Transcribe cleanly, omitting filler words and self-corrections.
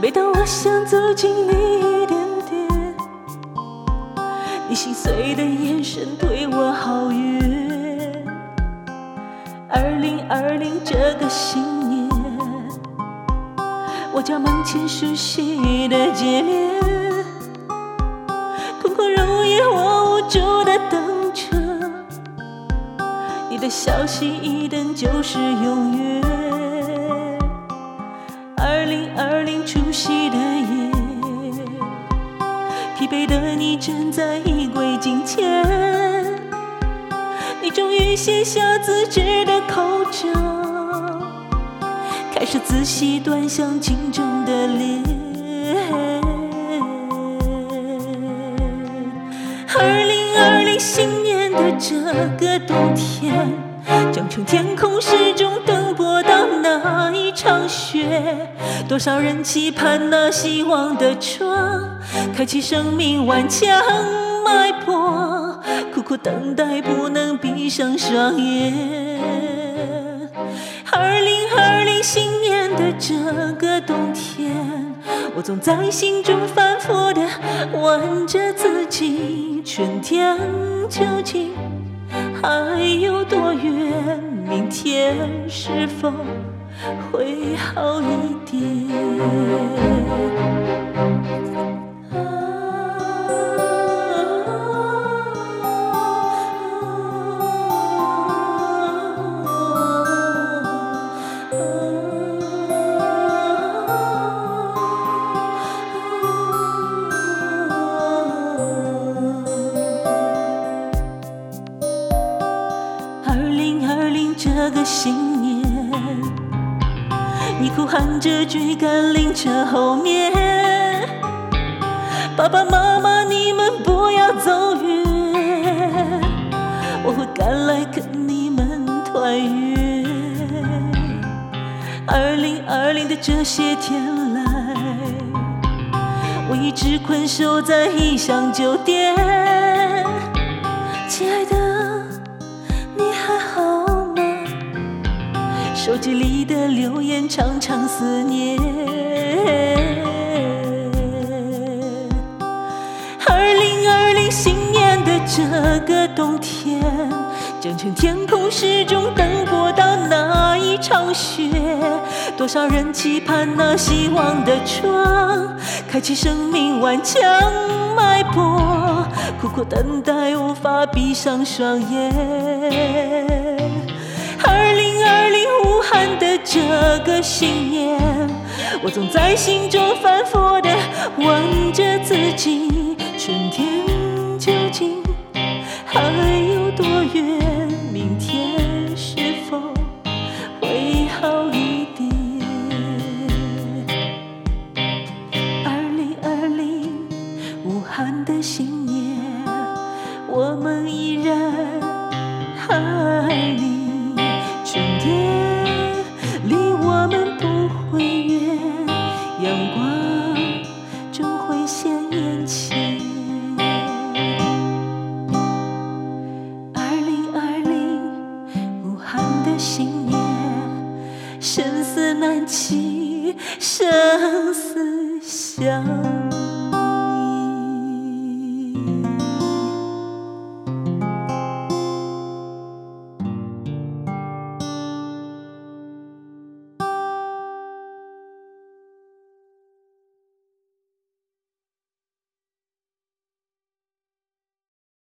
每当我想走近你一点点，你心碎的眼神对我好远。2020这个新年，我家门前熟悉的街面，空空如也，我无助的等着你的消息，一等就是永远。2020除夕的夜，疲惫的你站在衣柜镜前，你终于卸下自制的口罩，开始仔细端详镜中的脸。2020新年的这个冬天，江城天空始终等不到那一场雪，多少人期盼那希望的窗，开启生命顽强脉搏，苦苦等待不能闭上双眼。2020新年的这个冬天，我总在心中反复地问着自己，春天究竟还有多远？明天是否会好一点？2020这个新年，你哭喊着追赶灵车后面，爸爸妈妈你们不要走远，我会赶来跟你们团圆。2020的这些天来，我一直困守在异乡酒店，亲爱的你还好吗？手机里的留言常常思念。2020新年的这个冬天，江城天空始终等不到那一场雪，多少人期盼那希望的窗，开启生命顽强脉搏，苦苦等待无法闭上双眼。2020武汉的这个新年，我总在心中反复地问着自己，春天究竟还有多远？明天是否会好一点？2020武汉的新年，我们依然爱你。春天离我们不会远，阳光终会现眼前。2020武汉的新年，生死难期，生死相